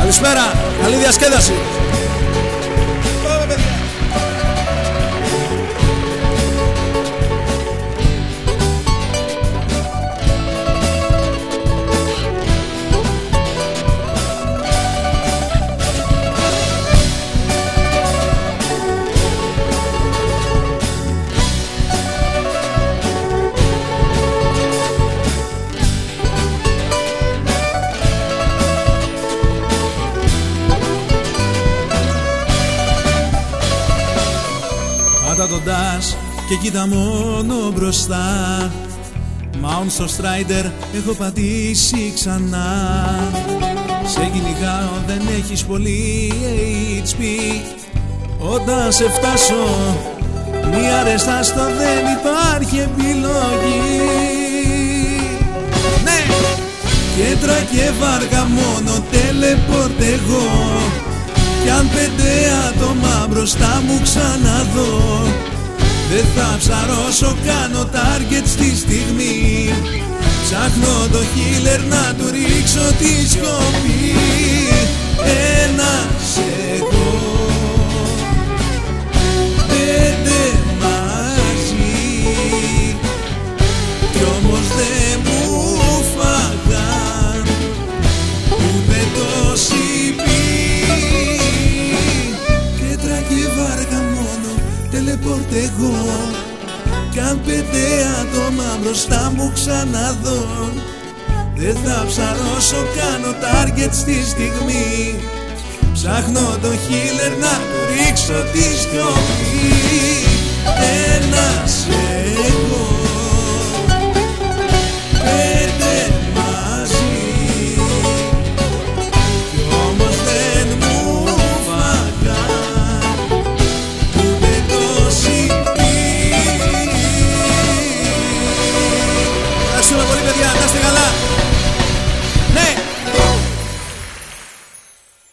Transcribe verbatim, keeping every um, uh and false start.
Καλησπέρα, καλή διασκέδαση. Πάτα τον ντάς και κοίτα μόνο μπροστά. Μάουν στο Στράιντερ έχω πατήσει ξανά. Σε κυνηγάω, δεν έχεις πολύ έιτς πι. Όταν σε φτάσω μία ρεστάστο, δεν υπάρχει επιλογή. Ναι! Κέντρα και βάρκα μόνο, τελεπορτ εγώ. Κι αν πέντε άτομα μπροστά μου ξαναδώ, δεν θα ψαρώσω, κάνω target στη στιγμή. Ψάχνω το healer να του ρίξω τη σιωπή. Ένας εγώ, πέντε μαζί, κι όμως δεν μου φάγαν ούτε το σιπί. Τελεπορτ εγώ. Κι αν πέντε άτομα μπροστά μου ξαναδώ, δεν θα ψαρώσω, κάνω target στη στιγμή. Ψάχνω το healer να του ρίξω τη σιωπή. Ένας